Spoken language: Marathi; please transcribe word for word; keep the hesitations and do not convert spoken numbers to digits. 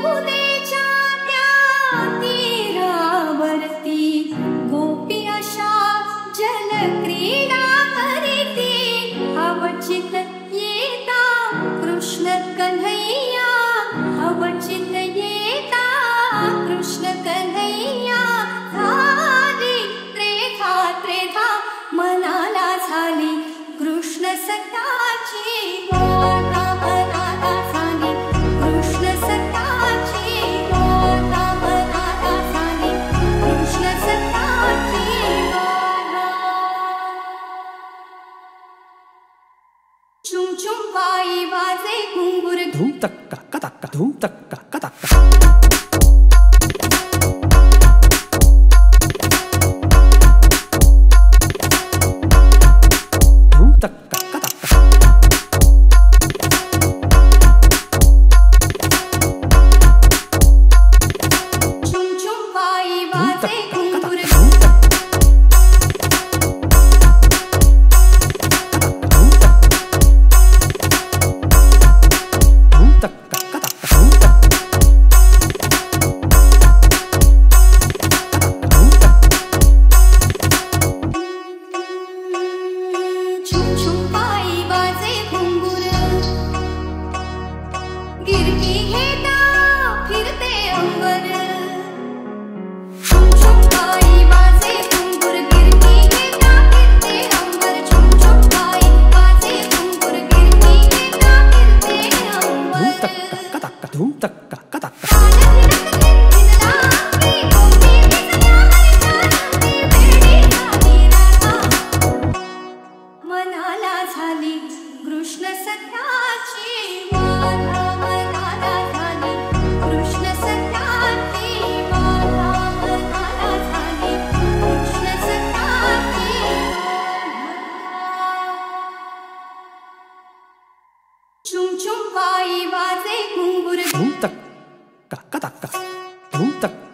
यमुनेच्या त्या तीरावरती गोपी अशा जलक्रीडा करीती. अवचित येता कृष्ण कन्हैया, अवचित येता कृष्ण कन्हैया. झाली त्रेधा त्रेधा मनाला झाली कृष्ण सखाची गाथा. मनाला झाली कृष्ण सखाची गाथा. मनाला झाली कृष्ण सखाची गाथा. चुम चुम पायी वाजे घुंगुर. धूम तक्का कतक्का धूम तक्का कतक्का. धूम तक्का कतक्का. मनाला झाली कृष्ण सखाची गाथा. मनाला झाली कृष्ण सखाची गाथा. मनाला झाली कृष्ण सखाची गाथा. चुम चुम पायी वाजे घुंगुर. धूम तक्का कतक्का धूम तक्का.